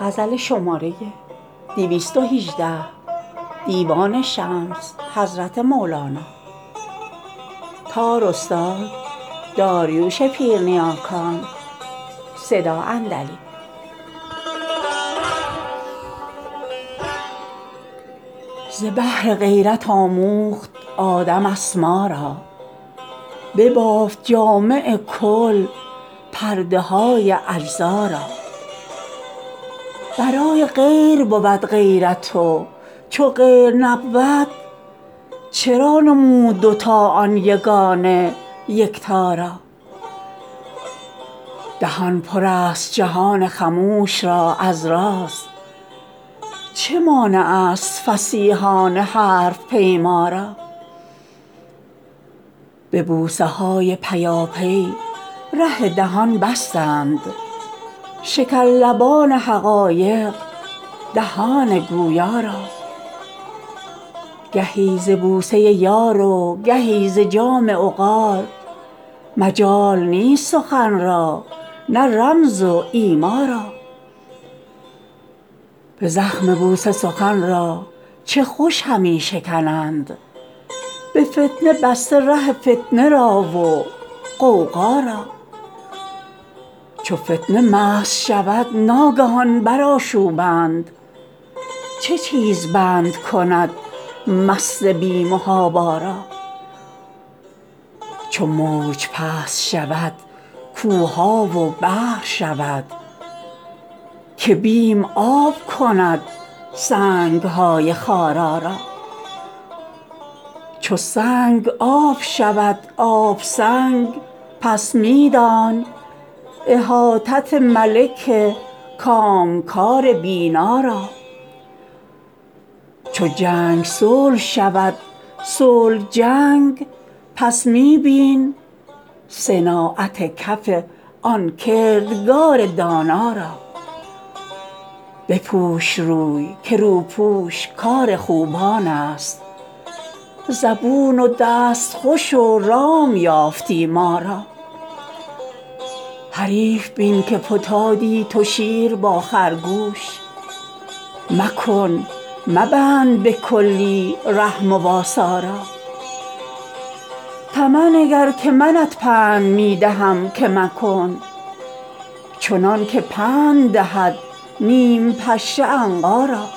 ز بحر غیرت آموخت آدم اسما را ببافت جامع کل پرده های اجزا را برای غیر بود غیرت و چو غیر نبود چرا نمود دوتا آن یگانه یکتا را دهان پر است جهان خموش را از راز چه مانع است فصیحان حرف پیما را به بوسه های پیاپی ره دهان بستند شکرلبان حقایق دهان گویا را گهی ز بوسه یار و گهی ز جام عقار مجال نیست سخن را نه رمز و ایما را به زخم بوسه سخن را چه خوش همی شکنند به فتنه بسته ره فتنه را و غوغا را چو فتنه مست شود ناگهان برآشوبند چه چیز بند کند مست بی محابا را چو موج پست شود کوه ها و بحر شود که بیم آب کند سنگ های خارا را چو سنگ آب شود آب سنگ پس می دان احاطت ملک کامکار بینا را چو جنگ صلح شود صلح جنگ پس می بین صناعت کف آن کردگار دانا را بپوش روی که روپوش کار خوبان است زبون و دستخوش و رام یافتی ما را حریف بین که فتادی تو شیر با خرگوش مکن مبند به کلی ره مواسا را طمع نگر که منت پند می دهم که مکن چنان که پند دهد نیم پشه عنقا را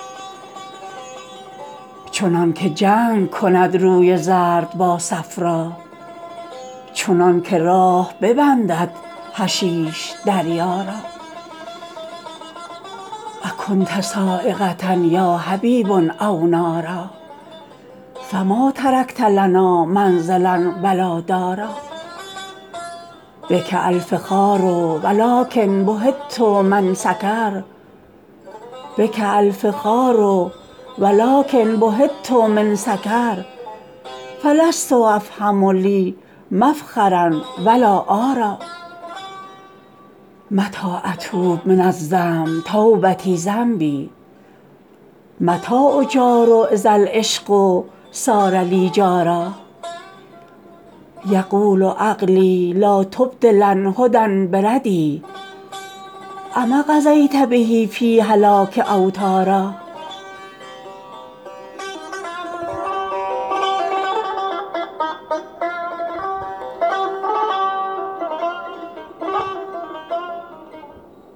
چنان که جنگ کند روی زرد با صفرا چنان که راه ببندد حشیش دریا را اکنت صاعقه یا حبیب او نارا فما ترکت لنا منزلا ولا دارا بک الف خار ولکن بهت من سکر بک الف خار ولکن بهت من سکر فلست افهم لی مفخرا ولا عارا متی اتوب من الذنب توبتی ذنبی متی اجار اذا العشق صار لی جارا یقول عقلی لا تبدلن هدی بردی اما قضیت به فی هلاک اوطارا